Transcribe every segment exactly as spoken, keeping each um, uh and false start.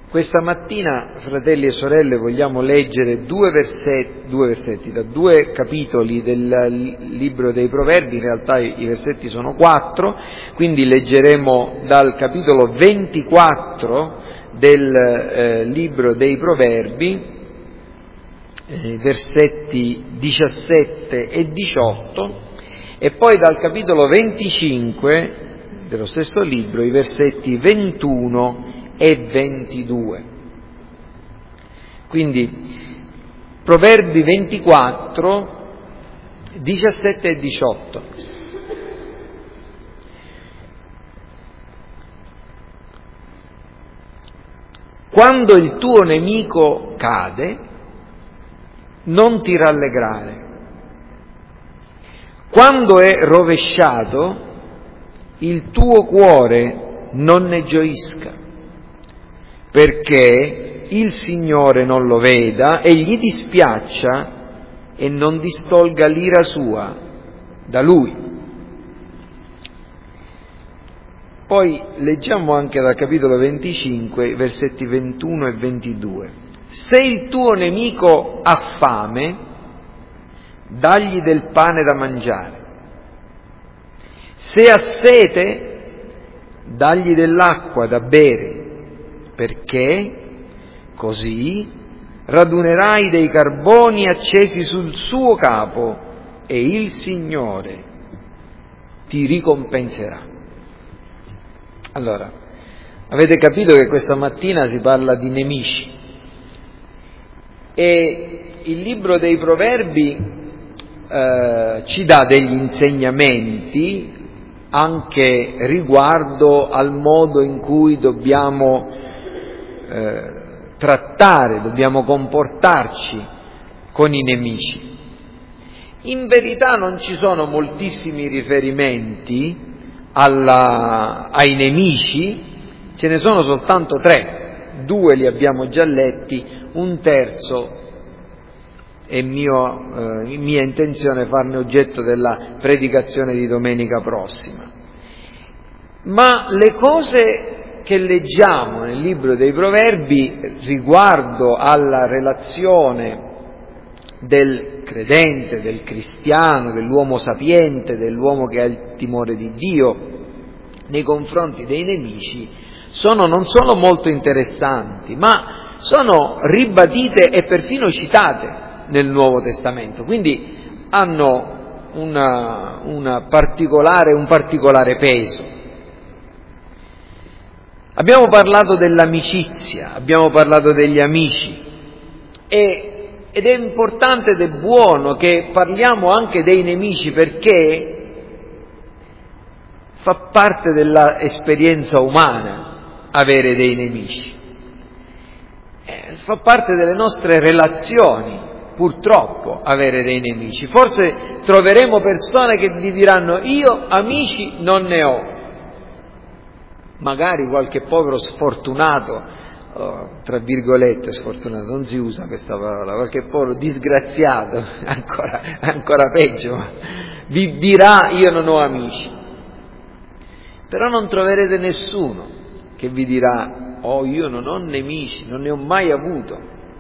Questa mattina, fratelli e sorelle, vogliamo leggere due versetti, due versetti da due capitoli del libro dei Proverbi. In realtà i versetti sono quattro, quindi leggeremo dal capitolo ventiquattro del eh, libro dei Proverbi, eh, versetti diciassette e diciotto, e poi dal capitolo venticinque dello stesso libro i versetti ventuno e ventidue. Quindi Proverbi ventiquattro, diciassette e diciotto. Quando il tuo nemico cade, non ti rallegrare. Quando è rovesciato, il tuo cuore non ne gioisca, perché il Signore non lo veda e gli dispiaccia e non distolga l'ira sua da Lui. Poi leggiamo anche dal capitolo venticinque, versetti ventuno e ventidue. Se il tuo nemico ha fame, dagli del pane da mangiare. Se ha sete, dagli dell'acqua da bere, perché così radunerai dei carboni accesi sul suo capo e il Signore ti ricompenserà. Allora, avete capito che questa mattina si parla di nemici e il libro dei Proverbi eh, ci dà degli insegnamenti anche riguardo al modo in cui dobbiamo eh, trattare, dobbiamo comportarci con i nemici. In verità non ci sono moltissimi riferimenti alla, ai nemici, ce ne sono soltanto tre, due li abbiamo già letti, un terzo è mio, eh, mia intenzione farne oggetto della predicazione di domenica prossima. Ma le cose che leggiamo nel libro dei Proverbi riguardo alla relazione del credente, del cristiano, dell'uomo sapiente, dell'uomo che ha il timore di Dio nei confronti dei nemici sono non solo molto interessanti, ma sono ribadite e perfino citate nel Nuovo Testamento, quindi hanno una, una particolare, un particolare peso. Abbiamo parlato dell'amicizia, abbiamo parlato degli amici e, ed è importante ed è buono che parliamo anche dei nemici, perché fa parte dell'esperienza umana avere dei nemici, eh, fa parte delle nostre relazioni purtroppo avere dei nemici. Forse troveremo persone che vi diranno: io amici non ne ho. Magari qualche povero sfortunato, oh, tra virgolette sfortunato, non si usa questa parola, qualche povero disgraziato, ancora, ancora peggio, vi dirà: io non ho amici. Però non troverete nessuno che vi dirà: oh, io non ho nemici, non ne ho mai avuto.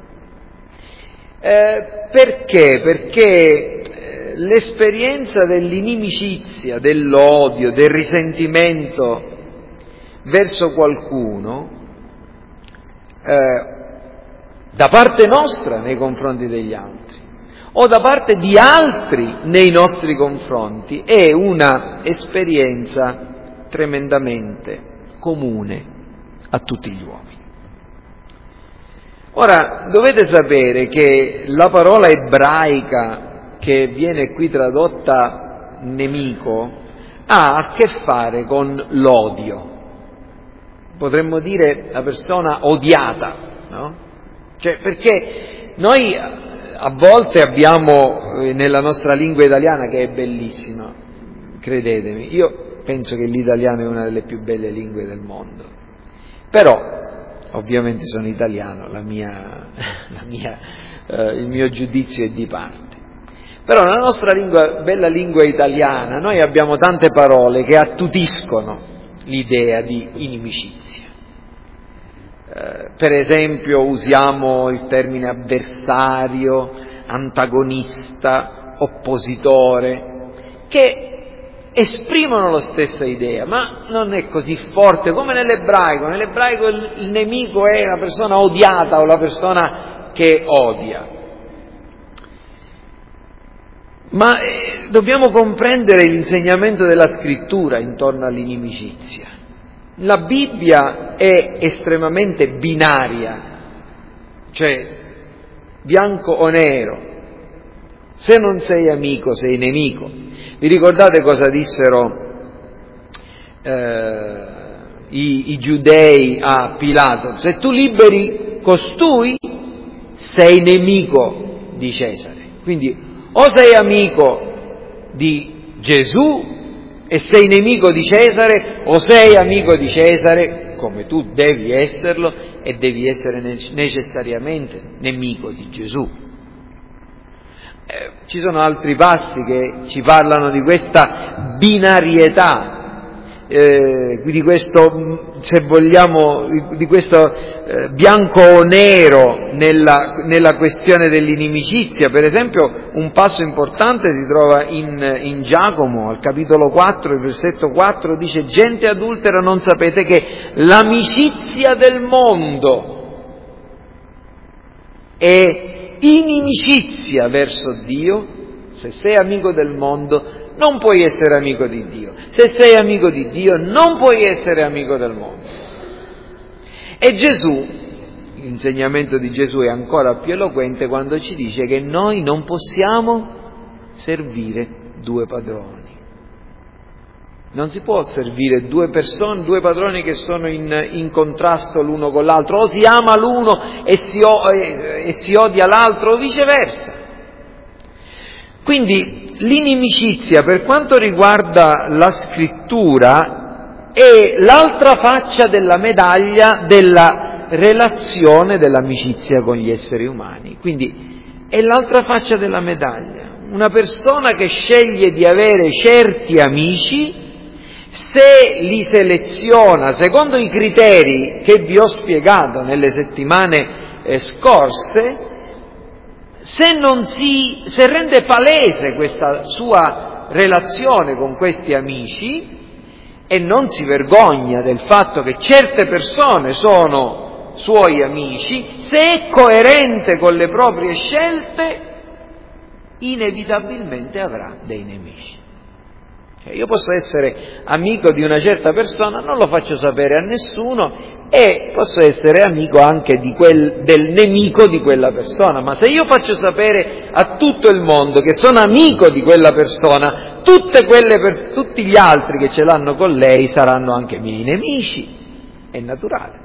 Eh, perché? Perché eh, l'esperienza dell'inimicizia, dell'odio, del risentimento verso qualcuno, eh, da parte nostra nei confronti degli altri, o da parte di altri nei nostri confronti, è una esperienza tremendamente comune a tutti gli uomini. Ora, dovete sapere che la parola ebraica che viene qui tradotta nemico ha a che fare con l'odio. Potremmo dire la persona odiata, no? Cioè, perché noi a volte abbiamo nella nostra lingua italiana, che è bellissima, credetemi, io penso che l'italiano è una delle più belle lingue del mondo, però ovviamente sono italiano, la mia, la mia, eh, il mio giudizio è di parte. Però nella nostra lingua, bella lingua italiana, noi abbiamo tante parole che attutiscono l'idea di inimicizia. eh, per esempio usiamo il termine avversario, antagonista, oppositore, che esprimono la stessa idea, ma non è così forte come nell'ebraico. Nell'ebraico il, il nemico è la persona odiata o la persona che odia. Ma eh, dobbiamo comprendere l'insegnamento della Scrittura intorno all'inimicizia. La Bibbia è estremamente binaria, cioè bianco o nero. Se non sei amico, sei nemico. Vi ricordate cosa dissero eh, i, i giudei a Pilato? Se tu liberi costui, sei nemico di Cesare. Quindi o sei amico di Gesù e sei nemico di Cesare, o sei amico di Cesare, come tu devi esserlo, e devi essere necessariamente nemico di Gesù. Eh, ci sono altri passi che ci parlano di questa binarietà, eh, di questo, se vogliamo, di questo eh, bianco o nero nella, nella questione dell'inimicizia. Per esempio, un passo importante si trova in, in Giacomo, al capitolo quattro, il versetto quattro, dice: gente adultera, non sapete che l'amicizia del mondo è inimicizia verso Dio? Se sei amico del mondo non puoi essere amico di Dio. Se sei amico di Dio non puoi essere amico del mondo. E Gesù, l'insegnamento di Gesù è ancora più eloquente quando ci dice che noi non possiamo servire due padroni. Non si può servire due persone, due padroni che sono in, in contrasto l'uno con l'altro, o si ama l'uno e si, e, e si odia l'altro, o viceversa. Quindi l'inimicizia, per quanto riguarda la Scrittura, è l'altra faccia della medaglia della relazione dell'amicizia con gli esseri umani. Quindi è l'altra faccia della medaglia. Una persona che sceglie di avere certi amici, se li seleziona secondo i criteri che vi ho spiegato nelle settimane eh, scorse, se non si se rende palese questa sua relazione con questi amici e non si vergogna del fatto che certe persone sono suoi amici, se è coerente con le proprie scelte, inevitabilmente avrà dei nemici. Io posso essere amico di una certa persona, non lo faccio sapere a nessuno, e posso essere amico anche di quel, del nemico di quella persona, ma se io faccio sapere a tutto il mondo che sono amico di quella persona, tutte quelle per, tutti gli altri che ce l'hanno con lei saranno anche miei nemici. È naturale.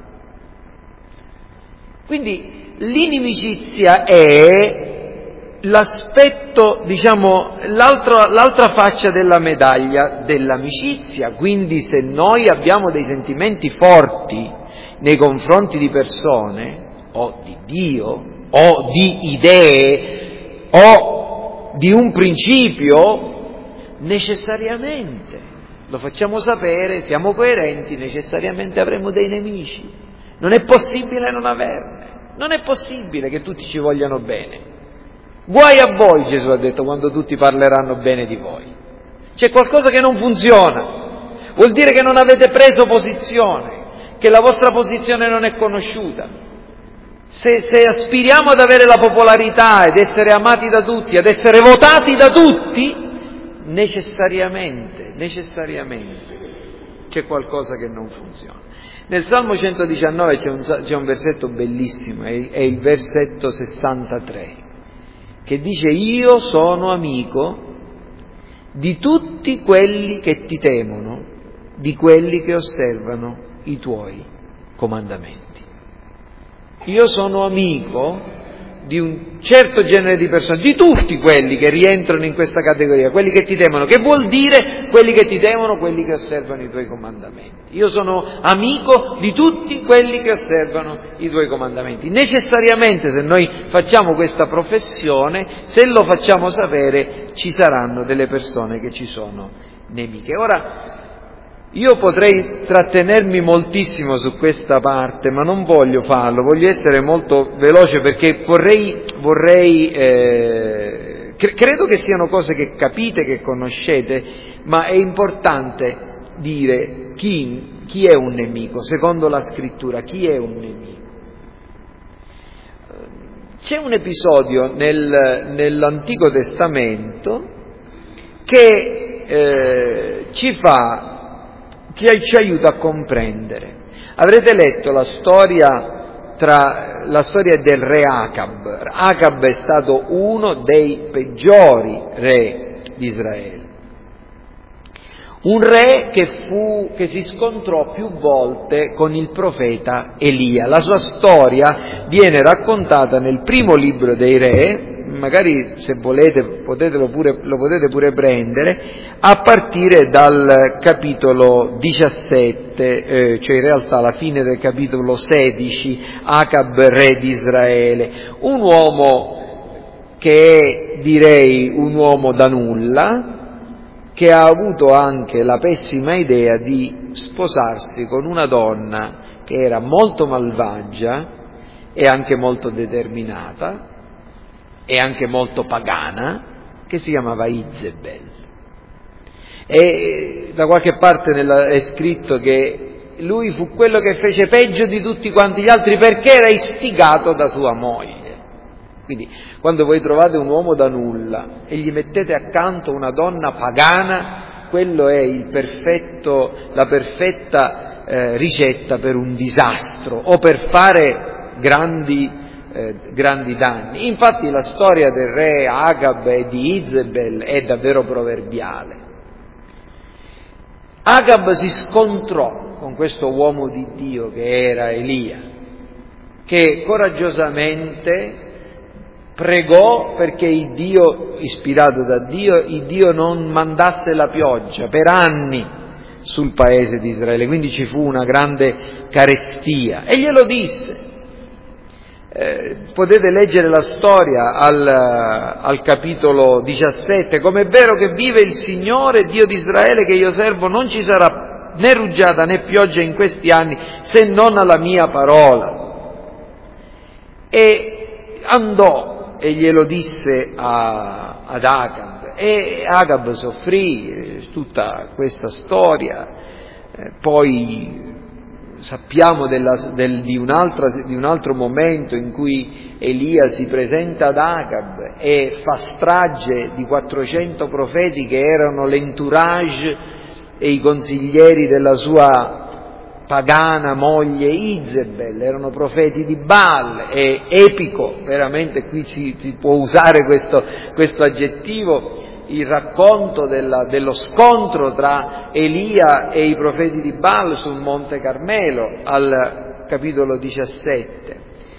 Quindi l'inimicizia è l'aspetto, diciamo, l'altra, l'altra faccia della medaglia dell'amicizia. Quindi se noi abbiamo dei sentimenti forti nei confronti di persone, o di Dio, o di idee, o di un principio, necessariamente lo facciamo sapere, siamo coerenti, necessariamente avremo dei nemici. Non è possibile non averne, non è possibile che tutti ci vogliano bene. Guai a voi, Gesù ha detto, quando tutti parleranno bene di voi. C'è qualcosa che non funziona, vuol dire che non avete preso posizione, che la vostra posizione non è conosciuta. Se, se aspiriamo ad avere la popolarità ed essere amati da tutti, ad essere votati da tutti, necessariamente, necessariamente c'è qualcosa che non funziona. Nel Salmo centodiciannove c'è un, c'è un versetto bellissimo, è, è il versetto sessantatré, che dice: io sono amico di tutti quelli che ti temono, di quelli che osservano i tuoi comandamenti. Io sono amico di un certo genere di persone, di tutti quelli che rientrano in questa categoria, quelli che ti temono, che vuol dire quelli che ti temono, quelli che osservano i tuoi comandamenti. Io sono amico di tutti quelli che osservano i tuoi comandamenti. Necessariamente, se noi facciamo questa professione, se lo facciamo sapere, ci saranno delle persone che ci sono nemiche. Ora, Io potrei trattenermi moltissimo su questa parte, ma non voglio farlo, voglio essere molto veloce perché vorrei, vorrei eh, cre- credo che siano cose che capite, che conoscete, ma è importante dire chi, chi è un nemico, secondo la scrittura, chi è un nemico. C'è un episodio nel, nell'Antico Testamento che eh, ci fa che ci aiuta a comprendere. Avrete letto la storia tra la storia del re Acab. Acab è stato uno dei peggiori re di Israele. Un re che fu che si scontrò più volte con il profeta Elia. La sua storia viene raccontata nel primo libro dei re, magari se volete potete pure, lo potete pure prendere, a partire dal capitolo diciassette, eh, cioè in realtà alla fine del capitolo sedici, Acab re di Israele, un uomo che è, direi, un uomo da nulla, che ha avuto anche la pessima idea di sposarsi con una donna che era molto malvagia e anche molto determinata e anche molto pagana, che si chiamava Izebel. E da qualche parte nella, è scritto che lui fu quello che fece peggio di tutti quanti gli altri perché era istigato da sua moglie. Quindi quando voi trovate un uomo da nulla e gli mettete accanto una donna pagana, quello è il perfetto, la perfetta eh, ricetta per un disastro o per fare grandi, eh, grandi danni. Infatti la storia del re Acab e di Izebel è davvero proverbiale. Acab si scontrò con questo uomo di Dio che era Elia, che coraggiosamente pregò perché il Dio, ispirato da Dio, il Dio non mandasse la pioggia per anni sul paese di Israele, quindi ci fu una grande carestia e glielo disse. Eh, potete leggere la storia al, al capitolo diciassette, come è vero che vive il Signore Dio di Israele che io servo, non ci sarà né rugiada né pioggia in questi anni se non alla mia parola. E andò e glielo disse a, ad Acab, e Acab soffrì tutta questa storia, eh, poi sappiamo della, del, di, un'altra, di un altro momento in cui Elia si presenta ad Acab e fa strage di quattrocento profeti che erano l'entourage e i consiglieri della sua pagana moglie Izebel, erano profeti di Baal, è epico, veramente qui si, si può usare questo, questo aggettivo, il racconto della, dello scontro tra Elia e i profeti di Baal sul Monte Carmelo al capitolo diciassette.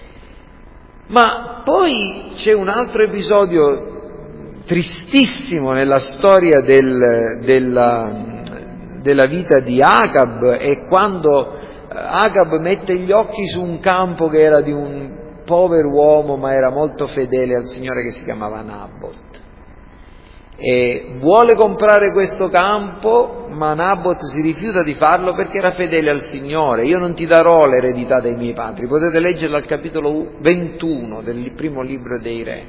Ma poi c'è un altro episodio tristissimo nella storia del, della, della vita di Acab, è quando Acab mette gli occhi su un campo che era di un povero uomo ma era molto fedele al Signore, che si chiamava Nabot. E vuole comprare questo campo, ma Nabot si rifiuta di farlo perché era fedele al Signore. Io non ti darò l'eredità dei miei padri. Potete leggerlo al capitolo ventuno del primo libro dei Re.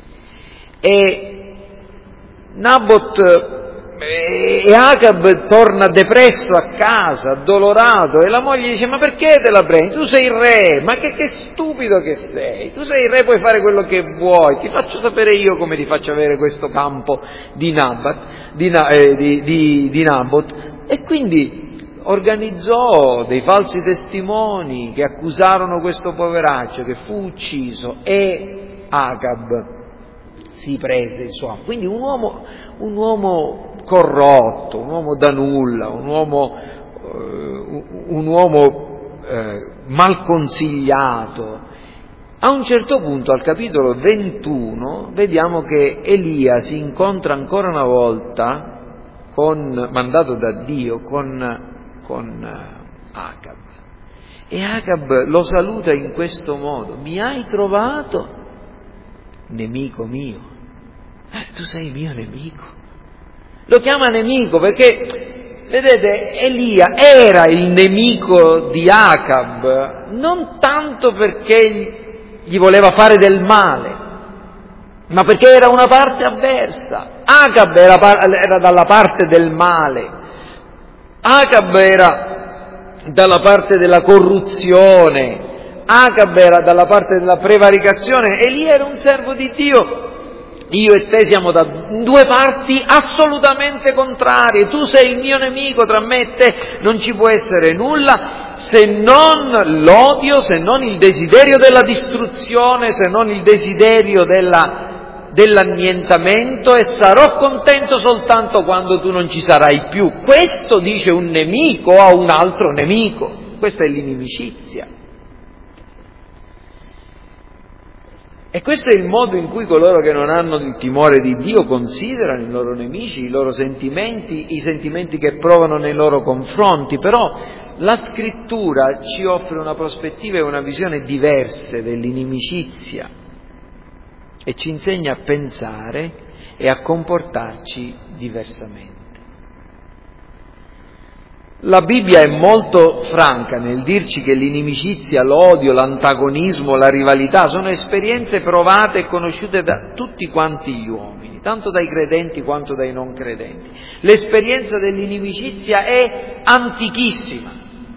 E Nabot e Acab torna depresso a casa, addolorato, e la moglie dice: ma perché te la prendi? Tu sei il re, ma che, che stupido che sei, tu sei il re, puoi fare quello che vuoi, ti faccio sapere io come ti faccio avere questo campo di, Nabat, di, eh, di, di, di Nabot. E quindi organizzò dei falsi testimoni che accusarono questo poveraccio, che fu ucciso, e Acab si prese il suo. Quindi un uomo, un uomo corrotto, un uomo da nulla, un uomo, eh, un uomo eh, mal consigliato. A un certo punto, al capitolo ventuno, vediamo che Elia si incontra ancora una volta, con, mandato da Dio, con, con Acab. E Acab lo saluta in questo modo: mi hai trovato, nemico mio? Eh, tu sei mio nemico. Lo chiama nemico perché Vedete, Elia era il nemico di Acab non tanto perché gli voleva fare del male, ma perché era una parte avversa. Acab era, era dalla parte del male, Acab era dalla parte della corruzione, Acab era dalla parte della prevaricazione, Elia era un servo di Dio. Io e te siamo da due parti assolutamente contrarie, tu sei il mio nemico, tra me e te non ci può essere nulla se non l'odio, se non il desiderio della distruzione, se non il desiderio della, dell'annientamento, e sarò contento soltanto quando tu non ci sarai più. Questo dice un nemico a un altro nemico, questa è l'inimicizia. E questo è il modo in cui coloro che non hanno il timore di Dio considerano i loro nemici, i loro sentimenti, i sentimenti che provano nei loro confronti. Però la Scrittura ci offre una prospettiva e una visione diverse dell'inimicizia e ci insegna a pensare e a comportarci diversamente. La Bibbia è molto franca nel dirci che l'inimicizia, l'odio, l'antagonismo, la rivalità sono esperienze provate e conosciute da tutti quanti gli uomini, tanto dai credenti quanto dai non credenti. L'esperienza dell'inimicizia è antichissima.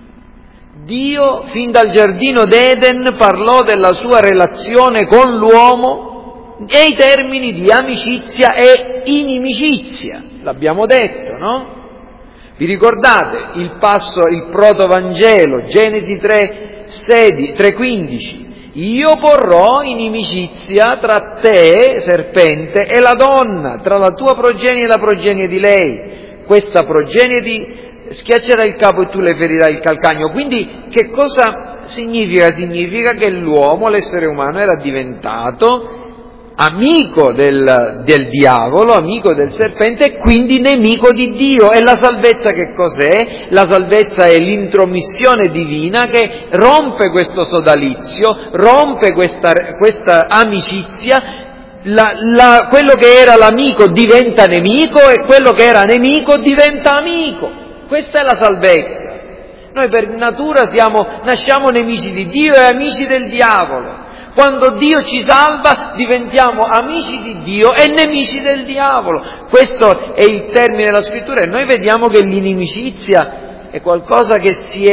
Dio, fin dal giardino d'Eden, parlò della sua relazione con l'uomo nei termini di amicizia e inimicizia. L'abbiamo detto, no? Vi ricordate il passo, il protovangelo, Genesi tre quindici? Io porrò inimicizia tra te, serpente, e la donna, tra la tua progenie e la progenie di lei. Questa progenie ti schiaccerà il capo e tu le ferirai il calcagno. Quindi che cosa significa? Significa che l'uomo, l'essere umano, era diventato amico del, del diavolo, amico del serpente e quindi nemico di Dio. E la salvezza che cos'è? La salvezza è l'intromissione divina che rompe questo sodalizio, rompe questa, questa amicizia, la, la, quello che era l'amico diventa nemico e quello che era nemico diventa amico. Questa è la salvezza. Noi per natura siamo, nasciamo nemici di Dio e amici del diavolo. Quando Dio ci salva diventiamo amici di Dio e nemici del diavolo. Questo è il termine della Scrittura e noi vediamo che l'inimicizia è qualcosa che si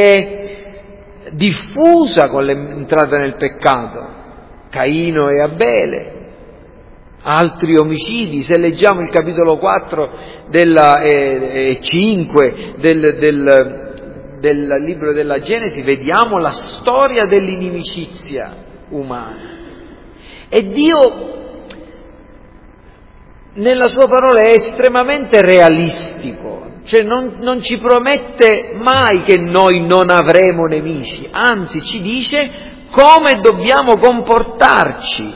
è diffusa con l'entrata nel peccato. Caino e Abele, altri omicidi. Se leggiamo il capitolo quattro della, e, e cinque del, del, del libro della Genesi, vediamo la storia dell'inimicizia umana. E Dio nella sua parola è estremamente realistico, cioè non, non ci promette mai che noi non avremo nemici, anzi ci dice come dobbiamo comportarci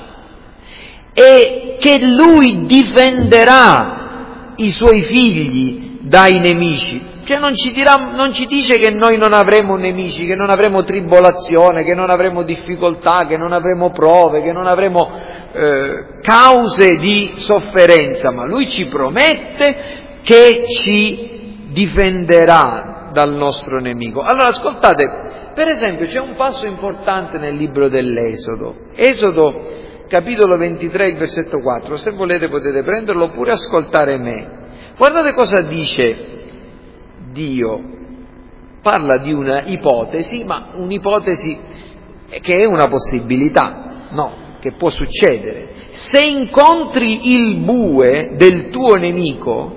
e che Lui difenderà i Suoi figli dai nemici. Cioè non ci, dirà, non ci dice che noi non avremo nemici, che non avremo tribolazione, che non avremo difficoltà, che non avremo prove, che non avremo eh, cause di sofferenza, ma Lui ci promette che ci difenderà dal nostro nemico. Allora ascoltate, per esempio c'è un passo importante nel libro dell'Esodo, Esodo capitolo ventitré, il versetto quattro, se volete potete prenderlo oppure ascoltare me. Guardate cosa dice Dio. Parla di una ipotesi, ma un'ipotesi che è una possibilità, no, che può succedere. Se incontri il bue del tuo nemico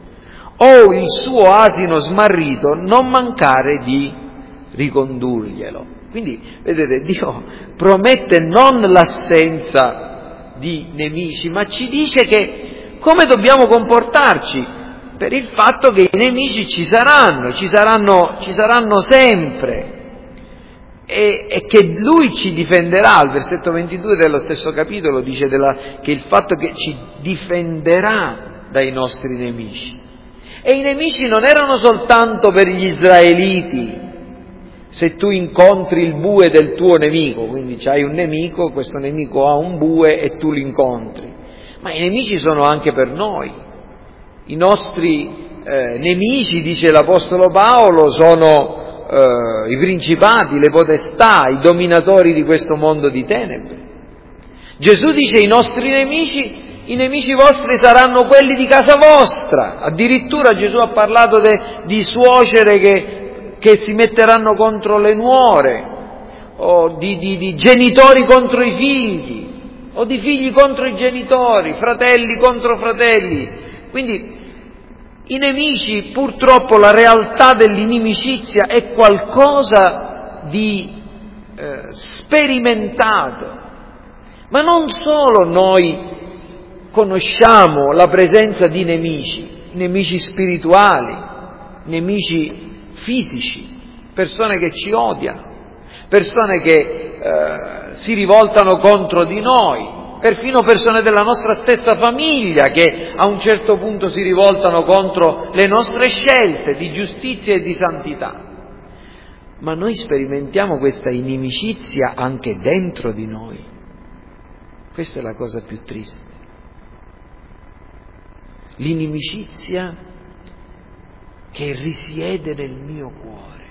o il suo asino smarrito, non mancare di ricondurglielo. Quindi, vedete, Dio promette non l'assenza di nemici, ma ci dice che come dobbiamo comportarci per il fatto che i nemici ci saranno, ci saranno, ci saranno sempre, e, e che Lui ci difenderà. Al versetto ventidue dello stesso capitolo dice della, che il fatto che ci difenderà dai nostri nemici. E i nemici non erano soltanto per gli israeliti. Se tu incontri il bue del tuo nemico, quindi c'hai un nemico, questo nemico ha un bue e tu l'incontri, ma i nemici sono anche per noi. I nostri eh, nemici, dice l'Apostolo Paolo, sono eh, i principati, le potestà, i dominatori di questo mondo di tenebre. Gesù dice: i nostri nemici, i nemici vostri saranno quelli di casa vostra. Addirittura Gesù ha parlato de, di suocere che, che si metteranno contro le nuore, o di, di, di genitori contro i figli, o di figli contro i genitori, fratelli contro fratelli. Quindi i nemici, purtroppo la realtà dell'inimicizia è qualcosa di eh, sperimentato. Ma non solo noi conosciamo la presenza di nemici, nemici spirituali, nemici fisici, persone che ci odiano, persone che eh, si rivoltano contro di noi, perfino persone della nostra stessa famiglia che a un certo punto si rivoltano contro le nostre scelte di giustizia e di santità. Ma noi sperimentiamo questa inimicizia anche dentro di noi. Questa è la cosa più triste. L'inimicizia che risiede nel mio cuore.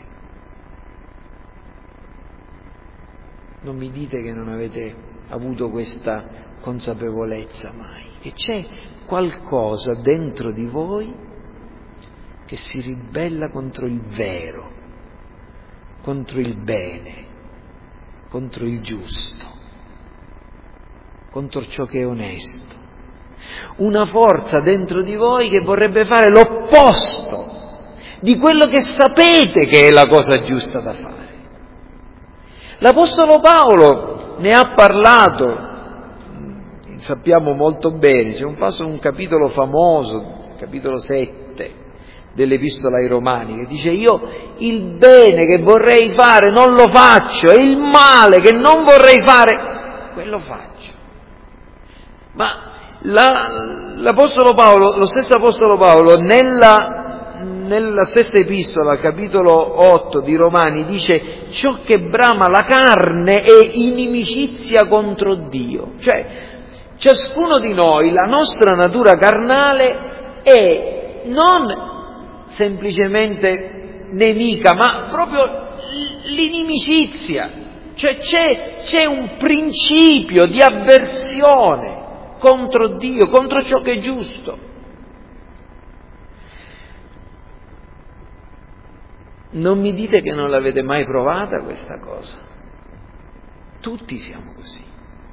Non mi dite che non avete avuto questa consapevolezza mai, che c'è qualcosa dentro di voi che si ribella contro il vero, contro il bene, contro il giusto, contro ciò che è onesto. Una forza dentro di voi che vorrebbe fare l'opposto di quello che sapete che è la cosa giusta da fare. L'Apostolo Paolo ne ha parlato, sappiamo molto bene, c'è un passo, un capitolo famoso, capitolo sette dell'Epistola ai Romani, che dice: io il bene che vorrei fare non lo faccio, e il male che non vorrei fare, quello faccio. Ma la, l'Apostolo Paolo, lo stesso Apostolo Paolo, nella, nella stessa Epistola, capitolo otto di Romani, dice: ciò che brama la carne è inimicizia contro Dio. Cioè, ciascuno di noi, la nostra natura carnale è non semplicemente nemica, ma proprio l'inimicizia. Cioè c'è, c'è un principio di avversione contro Dio, contro ciò che è giusto. Non mi dite che non l'avete mai provata questa cosa. Tutti siamo così.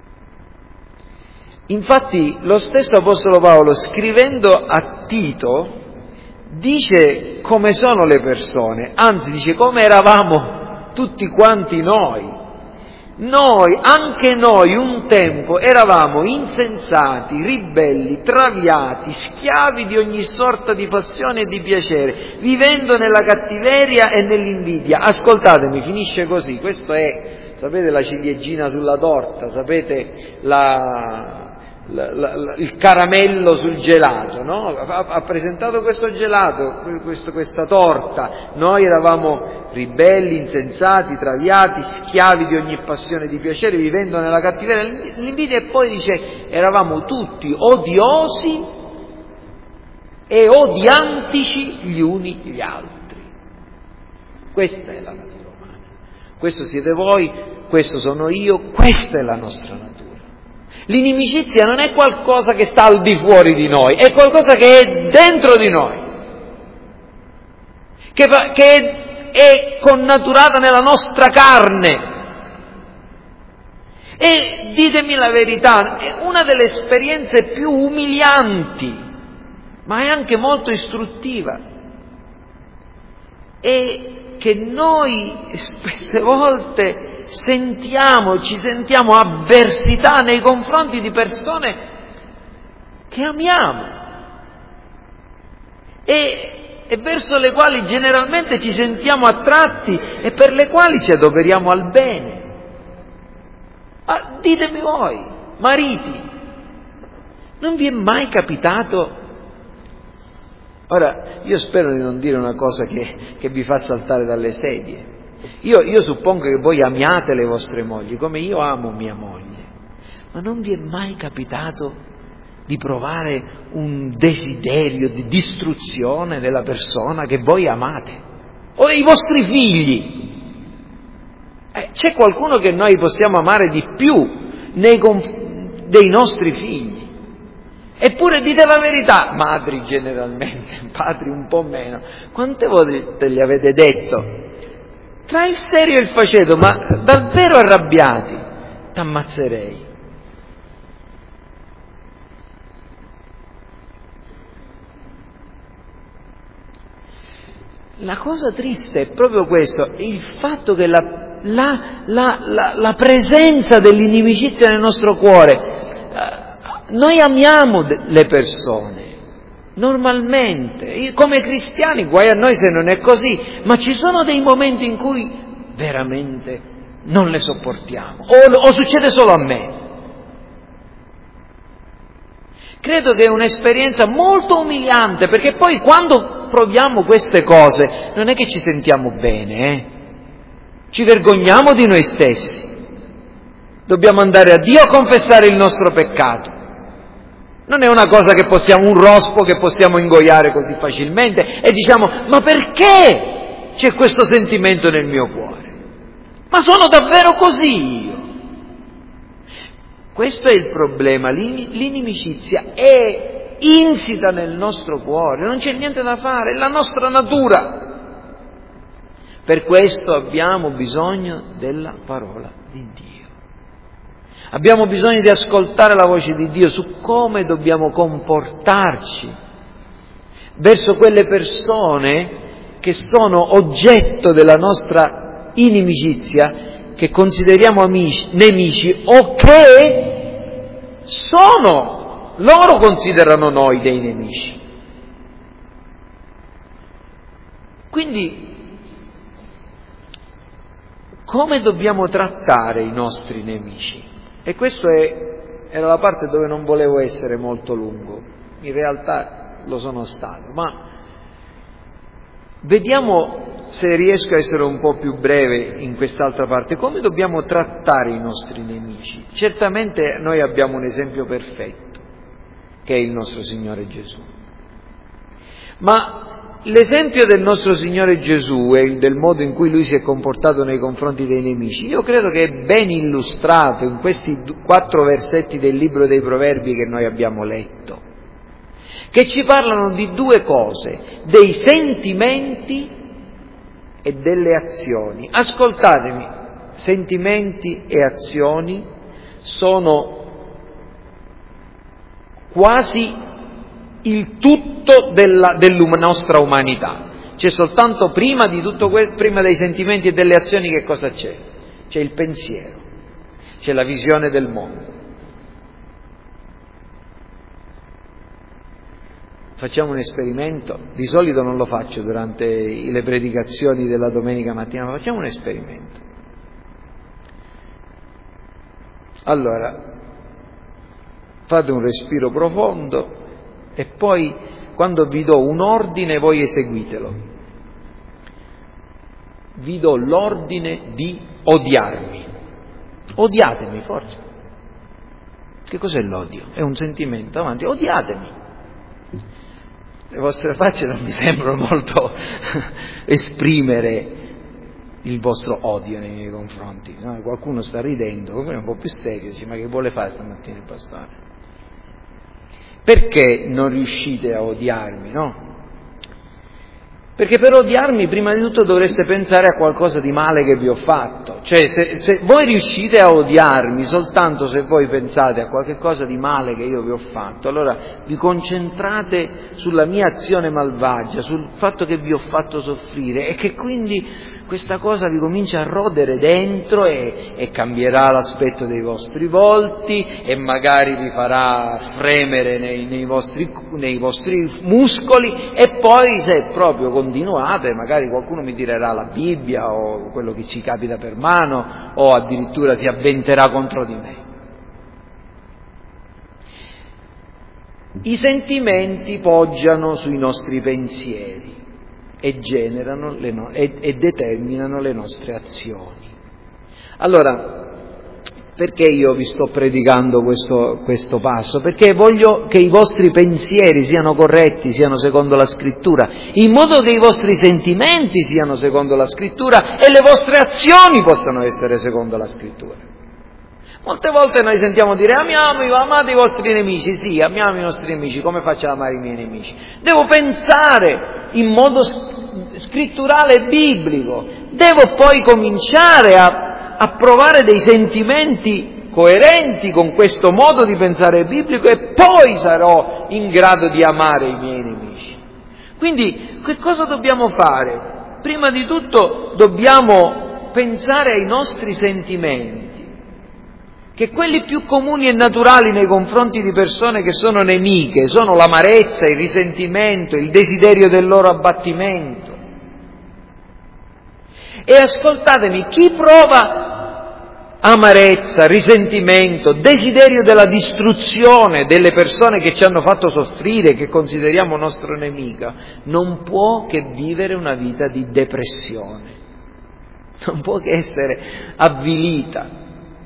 Infatti lo stesso Apostolo Paolo, scrivendo a Tito, dice come sono le persone, anzi dice come eravamo tutti quanti noi. Noi, anche noi un tempo eravamo insensati, ribelli, traviati, schiavi di ogni sorta di passione e di piacere, vivendo nella cattiveria e nell'invidia. Ascoltatemi, finisce così, questo è, sapete, la ciliegina sulla torta, sapete, la... La, la, la, il caramello sul gelato, no? Ha, ha presentato questo gelato, questo, questa torta. Noi eravamo ribelli, insensati, traviati, schiavi di ogni passione di piacere, vivendo nella cattiveria e l'invidia, e poi dice: eravamo tutti odiosi e odiantici gli uni gli altri. Questa è la natura umana. Questo siete voi, questo sono io, questa è la nostra natura. L'inimicizia non è qualcosa che sta al di fuori di noi, è qualcosa che è dentro di noi, che, fa, che è, è connaturata nella nostra carne. E ditemi la verità, è una delle esperienze più umilianti, ma è anche molto istruttiva, è che noi spesse volte sentiamo, ci sentiamo avversità nei confronti di persone che amiamo e, e verso le quali generalmente ci sentiamo attratti e per le quali ci adoperiamo al bene. Ma ditemi voi, mariti, non vi è mai capitato? Ora, io spero di non dire una cosa che, che vi fa saltare dalle sedie. Io, io suppongo che voi amiate le vostre mogli come io amo mia moglie, ma non vi è mai capitato di provare un desiderio di distruzione della persona che voi amate, o dei vostri figli. Eh, c'è qualcuno che noi possiamo amare di più nei conf- dei nostri figli. Eppure dite la verità, madri generalmente, padri un po' meno. Quante volte gli avete detto, tra il serio e il faceto, ma davvero arrabbiati, t'ammazzerei? La cosa triste è proprio questo, il fatto che la, la, la, la, la presenza dell'inimicizia nel nostro cuore. Noi amiamo le persone, normalmente, come cristiani, guai a noi se non è così, ma ci sono dei momenti in cui veramente non le sopportiamo, o, o succede solo a me. Credo che è un'esperienza molto umiliante, perché poi quando proviamo queste cose non è che ci sentiamo bene, eh? Ci vergogniamo di noi stessi, dobbiamo andare a Dio a confessare il nostro peccato. Non è una cosa che possiamo, un rospo che possiamo ingoiare così facilmente e diciamo, ma perché c'è questo sentimento nel mio cuore? Ma sono davvero così io? Questo è il problema, l'inimicizia è insita nel nostro cuore, non c'è niente da fare, è la nostra natura. Per questo abbiamo bisogno della parola di Dio. Abbiamo bisogno di ascoltare la voce di Dio su come dobbiamo comportarci verso quelle persone che sono oggetto della nostra inimicizia, che consideriamo amici, nemici, o che sono, loro considerano noi dei nemici. Quindi, come dobbiamo trattare i nostri nemici? E questa era la parte dove non volevo essere molto lungo, in realtà lo sono stato, ma vediamo se riesco a essere un po' più breve in quest'altra parte. Come dobbiamo trattare i nostri nemici? Certamente noi abbiamo un esempio perfetto, che è il nostro Signore Gesù. Ma l'esempio del nostro Signore Gesù e del modo in cui Lui si è comportato nei confronti dei nemici, io credo che è ben illustrato in questi quattro versetti del libro dei Proverbi che noi abbiamo letto, che ci parlano di due cose, dei sentimenti e delle azioni. Ascoltatemi, sentimenti e azioni sono quasi il tutto della, della nostra umanità. C'è soltanto prima di tutto questo, prima dei sentimenti e delle azioni, che cosa c'è? C'è il pensiero, c'è la visione del mondo. Facciamo un esperimento, di solito non lo faccio durante le predicazioni della domenica mattina, ma facciamo un esperimento. Allora, fate un respiro profondo e poi, quando vi do un ordine, voi eseguitelo. Vi do l'ordine di odiarmi. Odiatemi, forza. Che cos'è l'odio? È un sentimento, avanti, odiatemi. Le vostre facce non mi sembrano molto esprimere il vostro odio nei miei confronti. No? Qualcuno sta ridendo, come un po' più serio, dice, ma che vuole fare stamattina il pastore? Perché non riuscite a odiarmi, no? Perché per odiarmi prima di tutto dovreste pensare a qualcosa di male che vi ho fatto. Cioè, se, se voi riuscite a odiarmi soltanto se voi pensate a qualche cosa di male che io vi ho fatto, allora vi concentrate sulla mia azione malvagia, sul fatto che vi ho fatto soffrire, e che quindi questa cosa vi comincia a rodere dentro e, e cambierà l'aspetto dei vostri volti e magari vi farà fremere nei, nei, vostri, nei vostri muscoli, e poi, se proprio continuate, magari qualcuno mi tirerà la Bibbia o quello che ci capita per mano, o addirittura si avventerà contro di me. I sentimenti poggiano sui nostri pensieri e generano le no- e, e determinano le nostre azioni. Allora, Perché io vi sto predicando questo, questo passo? Perché voglio che i vostri pensieri siano corretti, siano secondo la Scrittura, in modo che i vostri sentimenti siano secondo la Scrittura e le vostre azioni possano essere secondo la Scrittura. Molte volte noi sentiamo dire amiamo, amate i vostri nemici. Sì, amiamo i nostri nemici. Come faccio ad amare i miei nemici? Devo pensare in modo scritturale e biblico. Devo poi cominciare a, a provare dei sentimenti coerenti con questo modo di pensare biblico e poi sarò in grado di amare i miei nemici. Quindi che cosa dobbiamo fare? Prima di tutto dobbiamo pensare ai nostri sentimenti, che quelli più comuni e naturali nei confronti di persone che sono nemiche sono l'amarezza, il risentimento, il desiderio del loro abbattimento. E ascoltatemi, chi prova amarezza, risentimento, desiderio della distruzione delle persone che ci hanno fatto soffrire, che consideriamo nostro nemico, non può che vivere una vita di depressione, non può che essere avvilita.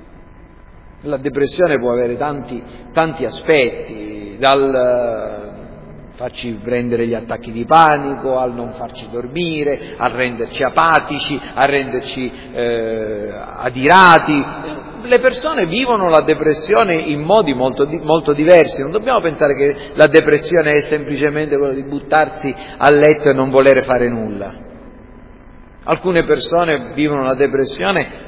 La depressione può avere tanti, tanti aspetti, dal farci prendere gli attacchi di panico, al non farci dormire, a renderci apatici, a renderci eh, adirati. Le persone vivono la depressione in modi molto, molto diversi. Non dobbiamo pensare che la depressione è semplicemente quello di buttarsi a letto e non volere fare nulla. Alcune persone vivono la depressione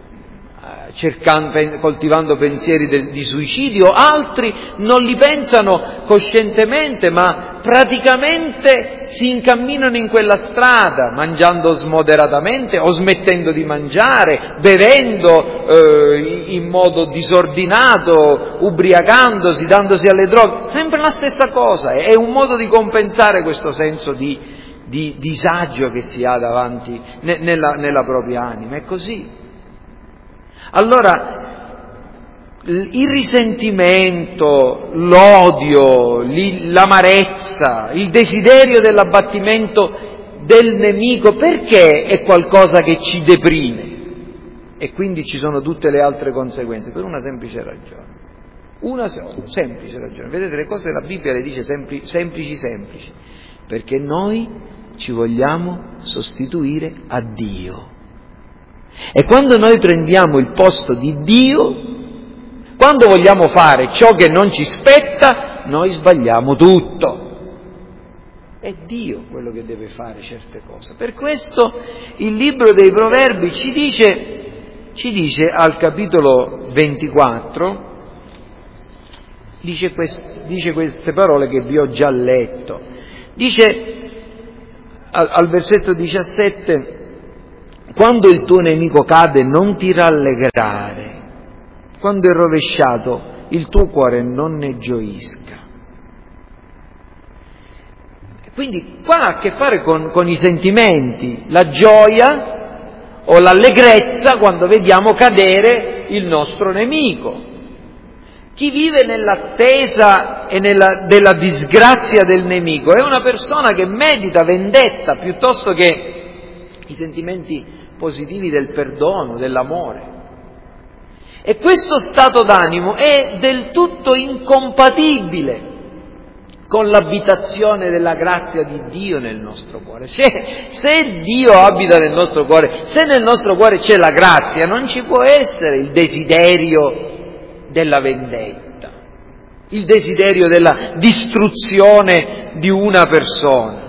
cercando, coltivando pensieri de, di suicidio, altri non li pensano coscientemente, ma praticamente si incamminano in quella strada, mangiando smoderatamente o smettendo di mangiare, bevendo eh, in modo disordinato, ubriacandosi, dandosi alle droghe, sempre la stessa cosa, è un modo di compensare questo senso di, di disagio che si ha davanti ne, nella, nella propria anima, è così. Allora, il risentimento, l'odio, l'amarezza, il desiderio dell'abbattimento del nemico, perché è qualcosa che ci deprime? E quindi ci sono tutte le altre conseguenze, per una semplice ragione. Una sola, semplice ragione. Vedete, le cose la Bibbia le dice sempli, semplici semplici, perché noi ci vogliamo sostituire a Dio. E quando noi prendiamo il posto di Dio, quando vogliamo fare ciò che non ci spetta, noi sbagliamo tutto. È Dio quello che deve fare certe cose. Per questo il libro dei Proverbi ci dice, ci dice al capitolo ventiquattro, dice, quest, dice queste parole che vi ho già letto. Dice al, al versetto diciassette: quando il tuo nemico cade non ti rallegrare, quando è rovesciato il tuo cuore non ne gioisca. Quindi qua ha a che fare con, con i sentimenti, la gioia o l'allegrezza quando vediamo cadere il nostro nemico. Chi vive nell'attesa e nella, della disgrazia del nemico è una persona che medita vendetta piuttosto che i sentimenti positivi del perdono, dell'amore. E questo stato d'animo è del tutto incompatibile con l'abitazione della grazia di Dio nel nostro cuore. Se, se Dio abita nel nostro cuore, se nel nostro cuore c'è la grazia, non ci può essere il desiderio della vendetta, il desiderio della distruzione di una persona.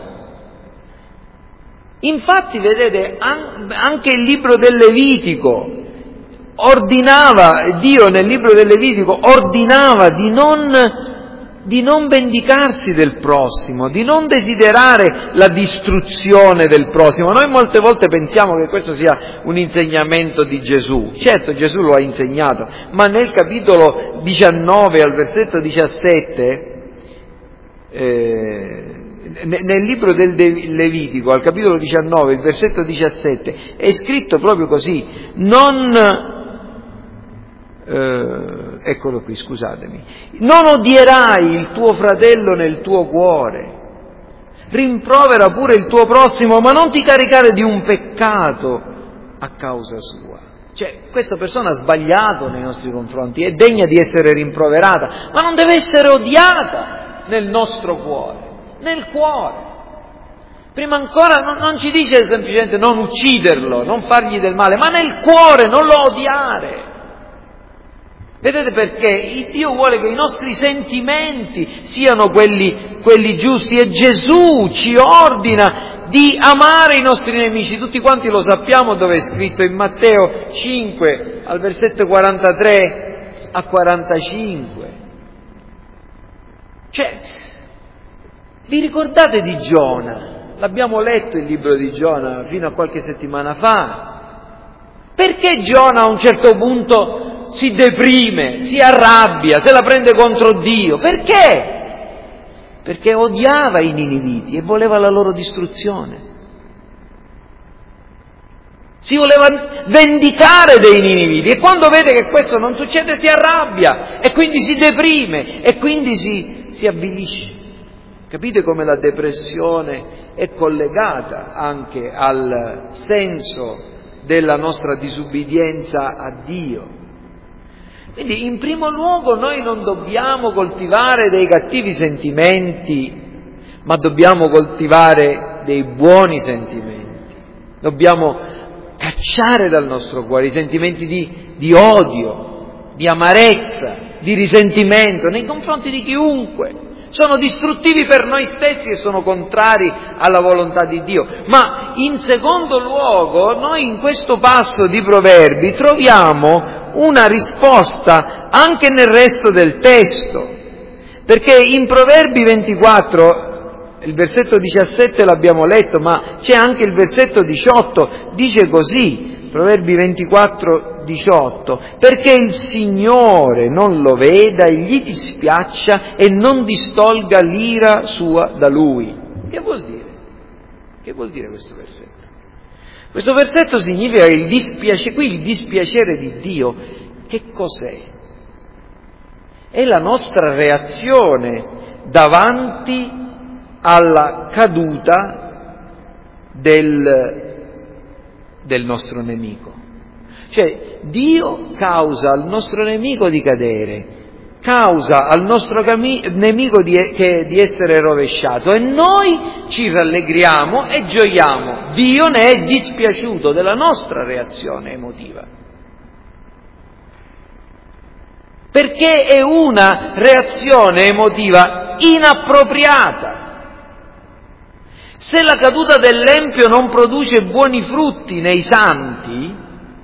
Infatti, vedete, anche il libro del Levitico ordinava, Dio nel libro del Levitico ordinava di non, di non vendicarsi del prossimo, di non desiderare la distruzione del prossimo. Noi molte volte pensiamo che questo sia un insegnamento di Gesù. Certo, Gesù lo ha insegnato, ma nel capitolo diciannove al versetto diciassette, eh, nel libro del Levitico, al capitolo diciannove, il versetto diciassette, è scritto proprio così: non, eh, eccolo qui, scusatemi, non odierai il tuo fratello nel tuo cuore, rimprovera pure il tuo prossimo, ma non ti caricare di un peccato a causa sua. Cioè, questa persona ha sbagliato nei nostri confronti, è degna di essere rimproverata, ma non deve essere odiata nel nostro cuore, nel cuore. Prima ancora non, non ci dice semplicemente non ucciderlo, non fargli del male, ma nel cuore non lo odiare. Vedete perché? Dio vuole che i nostri sentimenti siano quelli, quelli giusti, e Gesù ci ordina di amare i nostri nemici. Tutti quanti lo sappiamo dove è scritto, in Matteo cinque, al versetto quarantatré a quarantacinque. Cioè, vi ricordate di Giona? L'abbiamo letto il libro di Giona fino a qualche settimana fa. Perché Giona a un certo punto si deprime, si arrabbia, se la prende contro Dio? Perché? Perché odiava i niniviti e voleva la loro distruzione. Si voleva vendicare dei niniviti, e quando vede che questo non succede si arrabbia e quindi si deprime e quindi si, si avvilisce. Capite come la depressione è collegata anche al senso della nostra disubbidienza a Dio. Quindi in primo luogo noi non dobbiamo coltivare dei cattivi sentimenti, ma dobbiamo coltivare dei buoni sentimenti. Dobbiamo cacciare dal nostro cuore i sentimenti di, di odio, di amarezza, di risentimento nei confronti di chiunque. Sono distruttivi per noi stessi e sono contrari alla volontà di Dio. Ma in secondo luogo, noi in questo passo di Proverbi troviamo una risposta anche nel resto del testo. Perché in Proverbi ventiquattro, il versetto diciassette l'abbiamo letto, ma c'è anche il versetto diciotto, dice così, Proverbi ventiquattro, diciotto, perché il Signore non lo veda e gli dispiaccia e non distolga l'ira sua da Lui. Che vuol dire? Che vuol dire questo versetto? Questo versetto significa che il dispiacere, qui il dispiacere di Dio, che cos'è? È la nostra reazione davanti alla caduta del, del nostro nemico. Cioè, Dio causa al nostro nemico di cadere, causa al nostro cami- nemico di, che, di essere rovesciato, e noi ci rallegriamo e gioiamo. Dio ne è dispiaciuto della nostra reazione emotiva, perché è una reazione emotiva inappropriata. Se la caduta dell'empio non produce buoni frutti nei santi,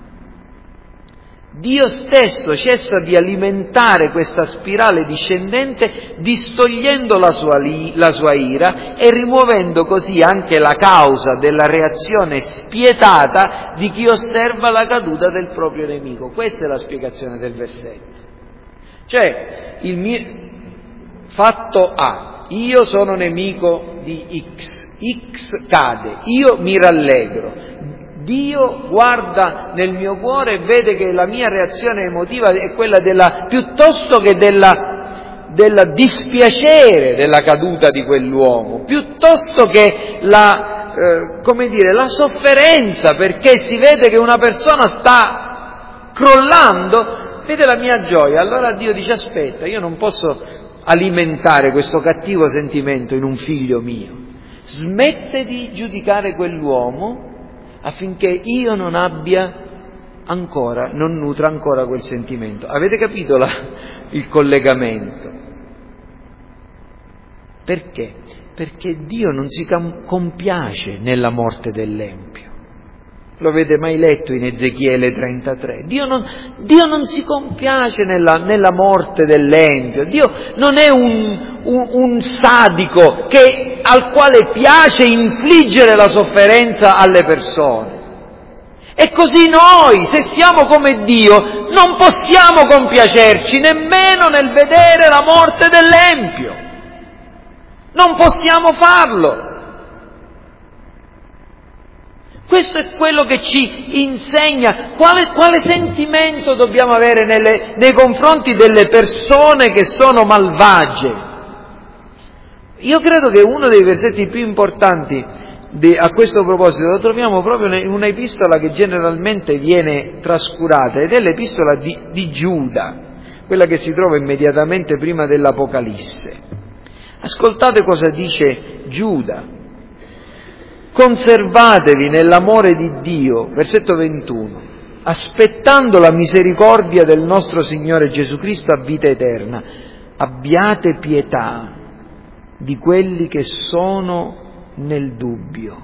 Dio stesso cessa di alimentare questa spirale discendente, distogliendo la sua, la sua ira e rimuovendo così anche la causa della reazione spietata di chi osserva la caduta del proprio nemico. Questa è la spiegazione del versetto. Cioè, il mio fatto A, io sono nemico di X, X cade, io mi rallegro. Dio guarda nel mio cuore e vede che la mia reazione emotiva è quella della, piuttosto che della, della dispiacere della caduta di quell'uomo, piuttosto che la, eh, come dire, la sofferenza, perché si vede che una persona sta crollando, vede la mia gioia. Allora Dio dice: aspetta, io non posso alimentare questo cattivo sentimento in un figlio mio, smette di giudicare quell'uomo affinché io non abbia ancora, non nutra ancora quel sentimento. Avete capito la, il collegamento? Perché? Perché Dio non si compiace nella morte dell'empio. Lo avete mai letto in Ezechiele trentatré? Dio non, Dio non si compiace nella, nella morte dell'empio. Dio non è un, un, un sadico che, al quale piace infliggere la sofferenza alle persone. E così noi, se siamo come Dio, non possiamo compiacerci nemmeno nel vedere la morte dell'empio. Non possiamo farlo. Questo è quello che ci insegna quale, quale sentimento dobbiamo avere nelle, nei confronti delle persone che sono malvagie. Io credo che uno dei versetti più importanti de, a questo proposito lo troviamo proprio in una epistola che generalmente viene trascurata, ed è l'epistola di, di Giuda, quella che si trova immediatamente prima dell'Apocalisse. Ascoltate cosa dice Giuda. Conservatevi nell'amore di Dio, versetto ventuno, aspettando la misericordia del nostro Signore Gesù Cristo a vita eterna. Abbiate pietà di quelli che sono nel dubbio.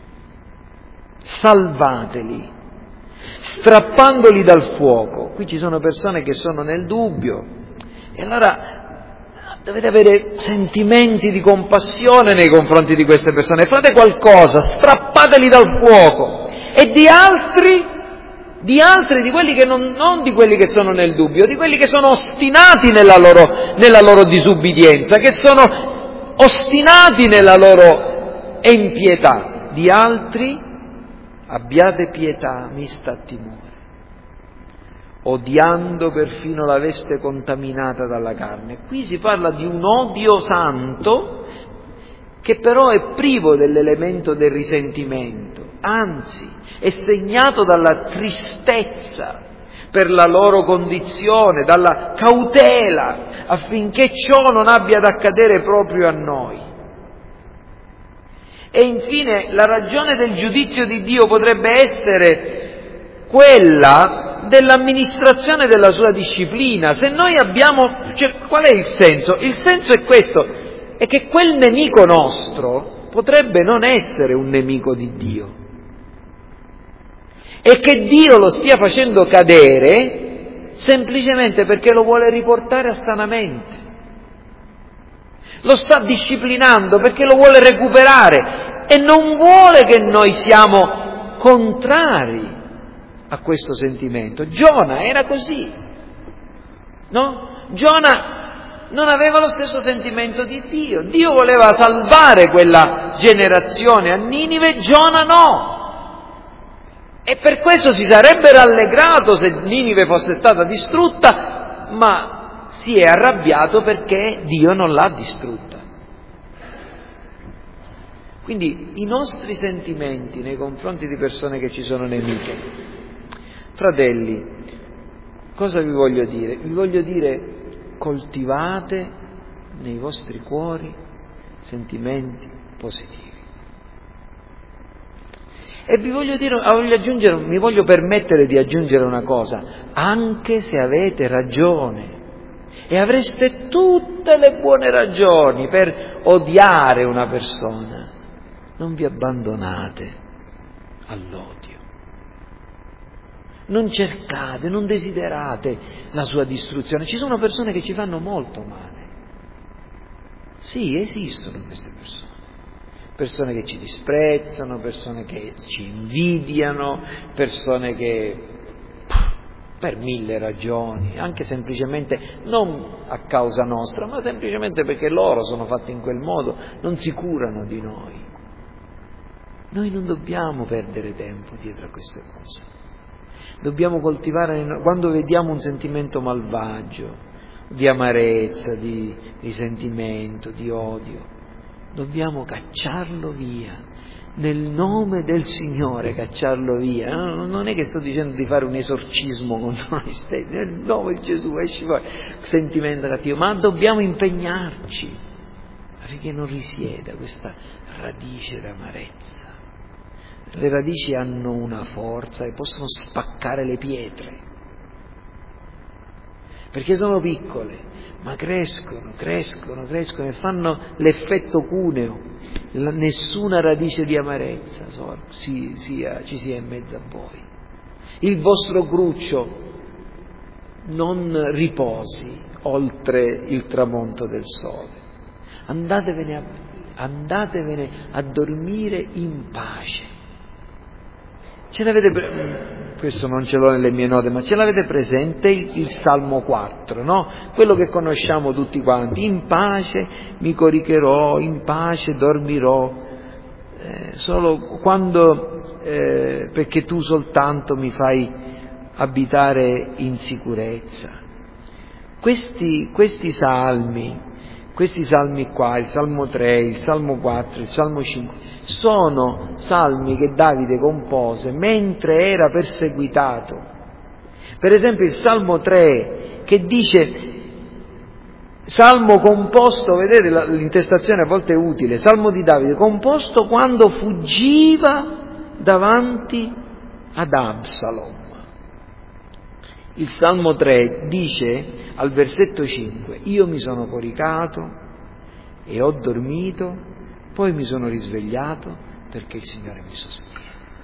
Salvateli, strappandoli dal fuoco. Qui ci sono persone che sono nel dubbio, e allora dovete avere sentimenti di compassione nei confronti di queste persone. Fate qualcosa, strappateli dal fuoco. E di altri, di altri, di quelli che non, non di quelli che sono nel dubbio, di quelli che sono ostinati nella loro, nella loro disubbidienza, che sono ostinati nella loro empietà. Di altri abbiate pietà, mista a timore, odiando perfino la veste contaminata dalla carne. Qui si parla di un odio santo che però è privo dell'elemento del risentimento, anzi è segnato dalla tristezza per la loro condizione, dalla cautela affinché ciò non abbia ad accadere proprio a noi. E infine la ragione del giudizio di Dio potrebbe essere quella dell'amministrazione della sua disciplina. Se noi abbiamo, cioè, qual è il senso? Il senso è questo, è che quel nemico nostro potrebbe non essere un nemico di Dio, e che Dio lo stia facendo cadere semplicemente perché lo vuole riportare a sanamente. Lo sta disciplinando perché lo vuole recuperare e non vuole che noi siamo contrari a questo sentimento. Giona era così, no? Giona non aveva lo stesso sentimento di Dio. Dio voleva salvare quella generazione a Ninive, Giona no. E per questo si sarebbe rallegrato se Ninive fosse stata distrutta, ma si è arrabbiato perché Dio non l'ha distrutta. Quindi i nostri sentimenti nei confronti di persone che ci sono nemiche. Fratelli, cosa vi voglio dire? Vi voglio dire, coltivate nei vostri cuori sentimenti positivi. E vi voglio dire, voglio aggiungere, mi voglio permettere di aggiungere una cosa, anche se avete ragione, e avreste tutte le buone ragioni per odiare una persona, non vi abbandonate all'odio. Non cercate, non desiderate la sua distruzione. Ci sono persone che ci fanno molto male. Sì, esistono queste persone. Persone che ci disprezzano, persone che ci invidiano, persone che per mille ragioni, anche semplicemente non a causa nostra, ma semplicemente perché loro sono fatti in quel modo, non si curano di noi. Noi non dobbiamo perdere tempo dietro a queste cose. Dobbiamo coltivare, quando vediamo un sentimento malvagio, di amarezza, di risentimento, di odio, dobbiamo cacciarlo via. Nel nome del Signore cacciarlo via. Non è che sto dicendo di fare un esorcismo contro noi stessi, nel nome di Gesù esci fuori, sentimento cattivo, ma dobbiamo impegnarci affinché non risieda questa radice d'amarezza. Le radici hanno una forza e possono spaccare le pietre, perché sono piccole, ma crescono, crescono, crescono e fanno l'effetto cuneo. La, nessuna radice di amarezza so, si, sia, ci sia in mezzo a voi. Il vostro cruccio non riposi oltre il tramonto del sole. Andatevene a, andatevene a dormire in pace. Ce l'avete pre- questo non ce l'ho nelle mie note, ma ce l'avete presente il, il Salmo quattro, no? Quello che conosciamo tutti quanti. In pace mi coricherò, in pace dormirò, eh, solo quando, eh, perché tu soltanto mi fai abitare in sicurezza. Questi, questi salmi, questi salmi qua, il Salmo tre, il Salmo quattro, il Salmo cinque, sono salmi che Davide compose mentre era perseguitato. Per esempio il Salmo tre, che dice, salmo composto, vedete l'intestazione a volte è utile, Salmo di Davide, composto quando fuggiva davanti ad Absalom. Il Salmo tre dice al versetto cinque, io mi sono coricato e ho dormito, poi mi sono risvegliato perché il Signore mi sostiene.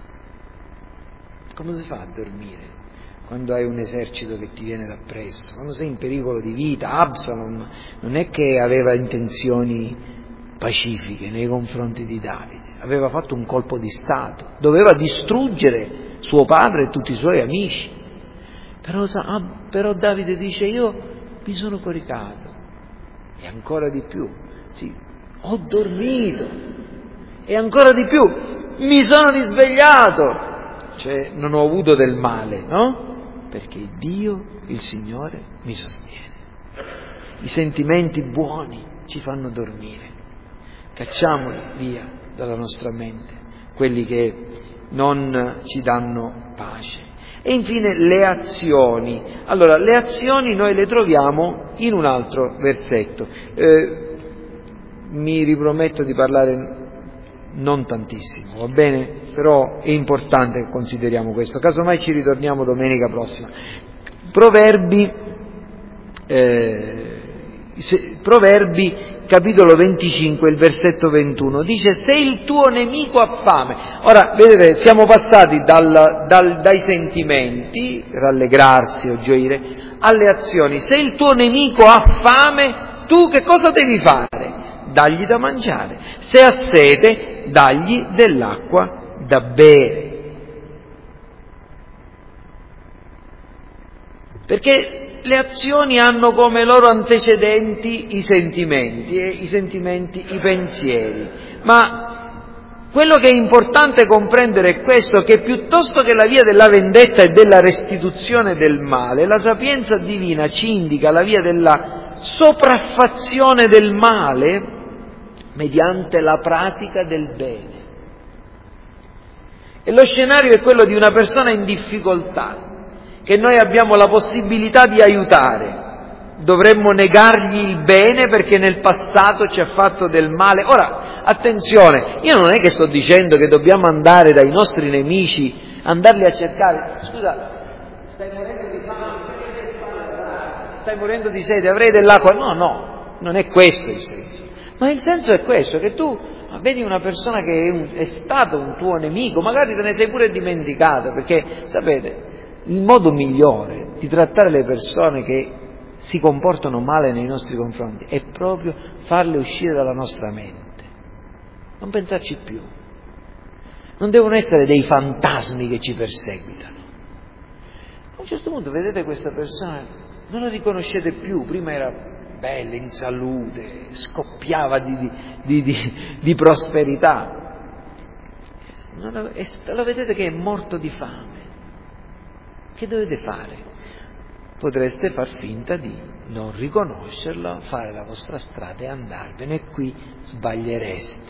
Come si fa a dormire quando hai un esercito che ti viene da presto, quando sei in pericolo di vita? Absalom non è che aveva intenzioni pacifiche nei confronti di Davide, aveva fatto un colpo di Stato, doveva distruggere suo padre e tutti i suoi amici. Però, però Davide dice, io mi sono coricato, e ancora di più, sì, ho dormito, e ancora di più, mi sono risvegliato, cioè non ho avuto del male, no? Perché Dio, il Signore, mi sostiene. I sentimenti buoni ci fanno dormire, cacciamoli via dalla nostra mente, quelli che non ci danno pace. E infine le azioni. Allora, le azioni noi le troviamo in un altro versetto. Eh, mi riprometto di parlare non tantissimo, va bene? Però è importante che consideriamo questo. Casomai ci ritorniamo domenica prossima. Proverbi, eh, se, Proverbi capitolo venticinque, il versetto ventuno, dice, se il tuo nemico ha fame. Ora, vedete, siamo passati dal, dal, dai sentimenti, rallegrarsi o gioire, alle azioni. Se il tuo nemico ha fame, tu che cosa devi fare? Dagli da mangiare. Se ha sete, dagli dell'acqua da bere. Perché le azioni hanno come loro antecedenti i sentimenti, e i sentimenti i pensieri. Ma quello che è importante comprendere è questo, che piuttosto che la via della vendetta e della restituzione del male, la sapienza divina ci indica la via della sopraffazione del male mediante la pratica del bene. E lo scenario è quello di una persona in difficoltà, che noi abbiamo la possibilità di aiutare. Dovremmo negargli il bene perché nel passato ci ha fatto del male. Ora, attenzione, io non è che sto dicendo che dobbiamo andare dai nostri nemici, andarli a cercare. Scusa, stai morendo di fame, stai morendo di sete, avrei dell'acqua? No, no, non è questo il senso. Ma il senso è questo, che tu vedi una persona che è, un, è stato un tuo nemico, magari te ne sei pure dimenticato, perché, sapete, il modo migliore di trattare le persone che si comportano male nei nostri confronti è proprio farle uscire dalla nostra mente, non pensarci più. Non devono essere dei fantasmi che ci perseguitano. A un certo punto vedete questa persona, non la riconoscete più, prima era bella, in salute, scoppiava di, di, di, di, di prosperità, non la, e la vedete che è morto di fame. Che dovete fare? Potreste far finta di non riconoscerlo, fare la vostra strada e andarvene, e qui sbagliereste.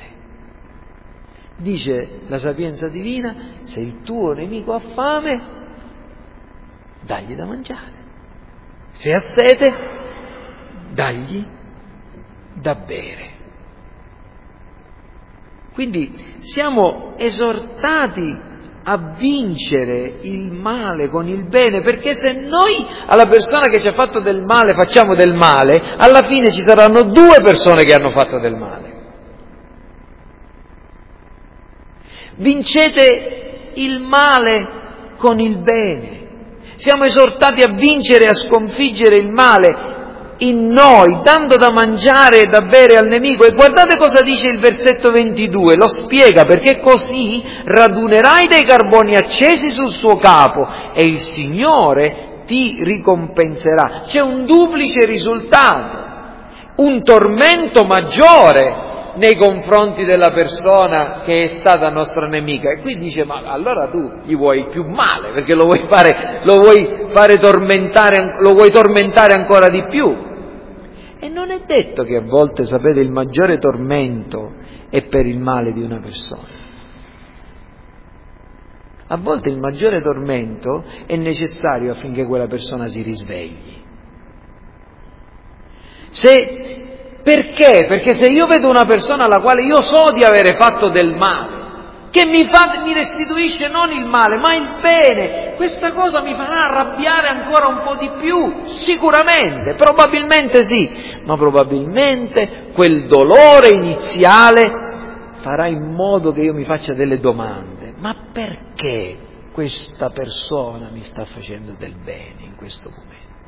Dice la sapienza divina, se il tuo nemico ha fame, dagli da mangiare. Se ha sete, dagli da bere. Quindi siamo esortati a vincere il male con il bene, perché se noi alla persona che ci ha fatto del male facciamo del male, alla fine ci saranno due persone che hanno fatto del male. Vincete il male con il bene. Siamo esortati a vincere e a sconfiggere il male in noi, dando da mangiare e da bere al nemico. E guardate cosa dice il versetto ventidue, lo spiega, perché così radunerai dei carboni accesi sul suo capo e il Signore ti ricompenserà. C'è un duplice risultato, un tormento maggiore nei confronti della persona che è stata nostra nemica. E qui dice, ma allora tu gli vuoi più male, perché lo vuoi fare, lo vuoi fare tormentare, lo vuoi tormentare ancora di più. E non è detto che a volte, sapete, il maggiore tormento è per il male di una persona. A volte il maggiore tormento è necessario affinché quella persona si risvegli. Se, perché? Perché se io vedo una persona alla quale io so di avere fatto del male, che mi, fa, mi restituisce non il male, ma il bene, questa cosa mi farà arrabbiare ancora un po' di più, sicuramente, probabilmente sì, ma probabilmente quel dolore iniziale farà in modo che io mi faccia delle domande. Ma perché questa persona mi sta facendo del bene in questo momento?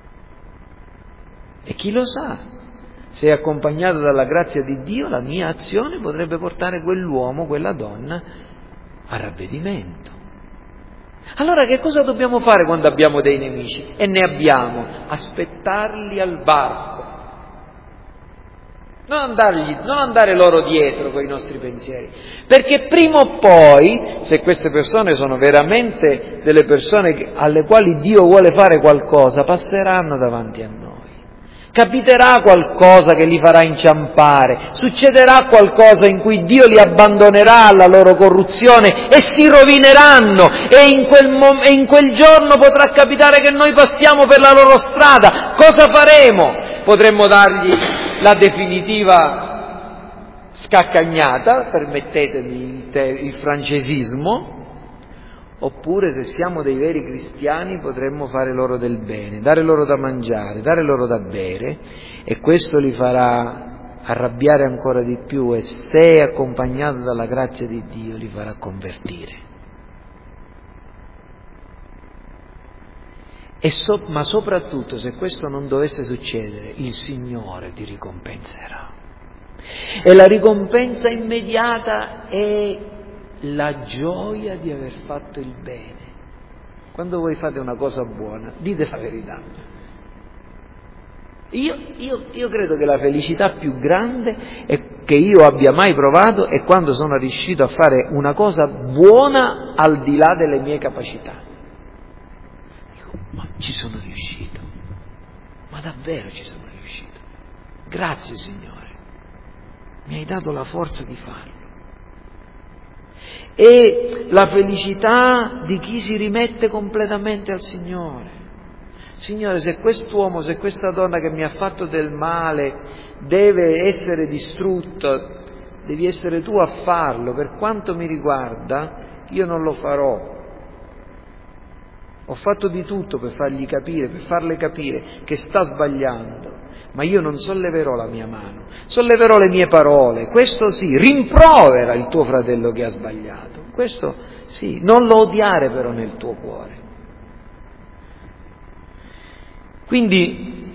E chi lo sa, se è accompagnata dalla grazia di Dio, la mia azione potrebbe portare quell'uomo, quella donna, a ravvedimento. Allora che cosa dobbiamo fare quando abbiamo dei nemici? E ne abbiamo, aspettarli al varco. Non, andargli, non andare loro dietro con i nostri pensieri, perché prima o poi, se queste persone sono veramente delle persone che, alle quali Dio vuole fare qualcosa, passeranno davanti a noi. Capiterà qualcosa che li farà inciampare, succederà qualcosa in cui Dio li abbandonerà alla loro corruzione e si rovineranno, e in quel, mom- e in quel giorno potrà capitare che noi passiamo per la loro strada. Cosa faremo? Potremmo dargli la definitiva scaccagnata, permettetemi il, te- il francesismo, oppure se siamo dei veri cristiani potremmo fare loro del bene, dare loro da mangiare, dare loro da bere, e questo li farà arrabbiare ancora di più, e se accompagnato dalla grazia di Dio li farà convertire. E so, ma soprattutto, se questo non dovesse succedere, il Signore ti ricompenserà. E la ricompensa immediata è la gioia di aver fatto il bene. Quando voi fate una cosa buona, dite la verità. Io, io, io credo che la felicità più grande è, che io abbia mai provato, è quando sono riuscito a fare una cosa buona al di là delle mie capacità. Ma ci sono riuscito, ma davvero ci sono riuscito. Grazie Signore, mi hai dato la forza di farlo. E la felicità di chi si rimette completamente al Signore. Signore, se quest'uomo, se questa donna che mi ha fatto del male deve essere distrutto, devi essere tu a farlo. Per quanto mi riguarda, io non lo farò. Ho fatto di tutto per fargli capire, per farle capire che sta sbagliando, ma io non solleverò la mia mano, solleverò le mie parole. Questo sì, rimprovera il tuo fratello che ha sbagliato, questo sì, non lo odiare però nel tuo cuore. Quindi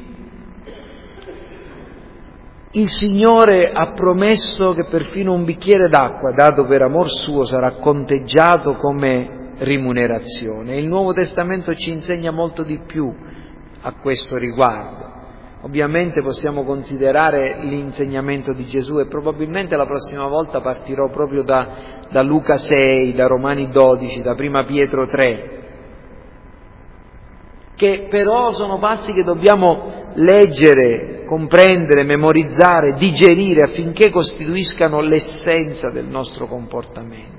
il Signore ha promesso che perfino un bicchiere d'acqua dato per amor suo sarà conteggiato come rimunerazione. Il Nuovo Testamento ci insegna molto di più a questo riguardo. Ovviamente possiamo considerare l'insegnamento di Gesù, e probabilmente la prossima volta partirò proprio da, da Luca sei, da Romani dodici, da Prima Pietro tre, che però sono passi che dobbiamo leggere, comprendere, memorizzare, digerire affinché costituiscano l'essenza del nostro comportamento.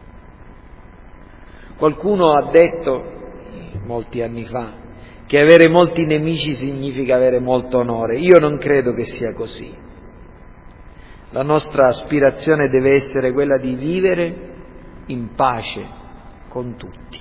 Qualcuno ha detto, molti anni fa, che avere molti nemici significa avere molto onore. Io non credo che sia così. La nostra aspirazione deve essere quella di vivere in pace con tutti.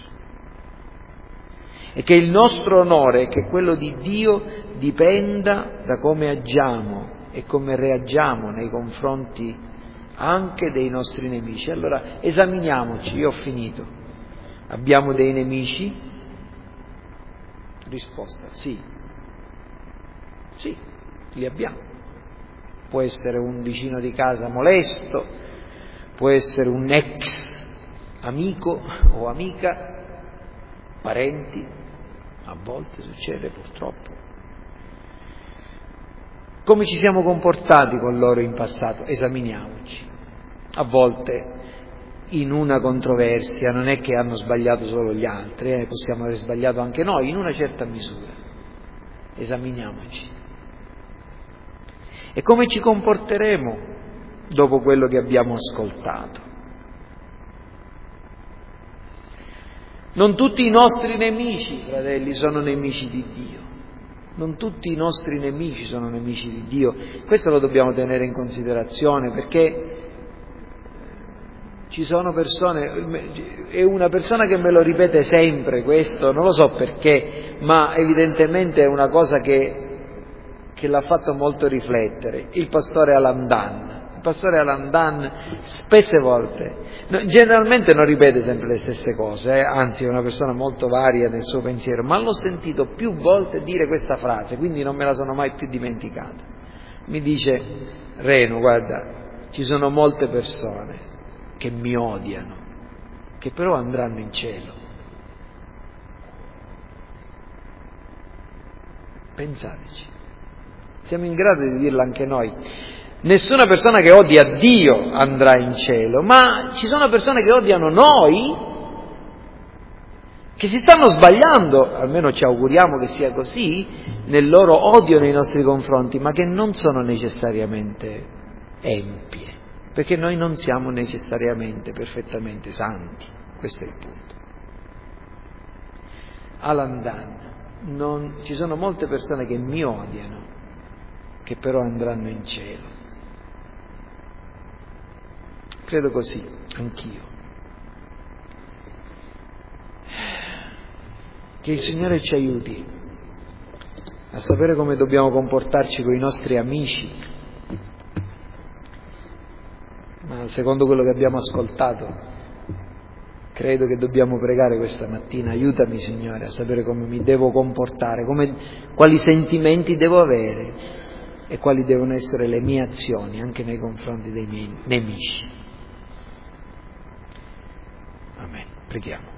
E che il nostro onore, che è quello di Dio, dipenda da come agiamo e come reagiamo nei confronti anche dei nostri nemici. Allora esaminiamoci, io ho finito. Abbiamo dei nemici? Risposta, sì. Sì, li abbiamo. Può essere un vicino di casa molesto, può essere un ex amico o amica, parenti, a volte succede purtroppo. Come ci siamo comportati con loro in passato? Esaminiamoci. A volte in una controversia non è che hanno sbagliato solo gli altri, eh, possiamo aver sbagliato anche noi in una certa misura. Esaminiamoci. E come ci comporteremo dopo quello che abbiamo ascoltato? Non tutti i nostri nemici, fratelli, sono nemici di Dio. Non tutti i nostri nemici sono nemici di Dio. Questo lo dobbiamo tenere in considerazione, perché ci sono persone, è una persona che me lo ripete sempre questo, non lo so perché, ma evidentemente è una cosa che, che l'ha fatto molto riflettere, il pastore Alandan. Il pastore Alandan spesse volte, no, generalmente non ripete sempre le stesse cose, eh, anzi è una persona molto varia nel suo pensiero, ma l'ho sentito più volte dire questa frase, quindi non me la sono mai più dimenticata. Mi dice: Reno, guarda, ci sono molte persone che mi odiano, che però andranno in cielo. Pensateci, siamo in grado di dirlo anche noi. Nessuna persona che odia Dio andrà in cielo, ma ci sono persone che odiano noi, che si stanno sbagliando, almeno ci auguriamo che sia così, nel loro odio nei nostri confronti, ma che non sono necessariamente empie, perché noi non siamo necessariamente perfettamente santi, questo è il punto. Alandan, non, ci sono molte persone che mi odiano, che però andranno in cielo. Credo così, anch'io. Che il Signore ci aiuti a sapere come dobbiamo comportarci con i nostri amici, ma secondo quello che abbiamo ascoltato, credo che dobbiamo pregare questa mattina: aiutami, Signore, a sapere come mi devo comportare, come, quali sentimenti devo avere e quali devono essere le mie azioni anche nei confronti dei miei nemici. Amen. Preghiamo.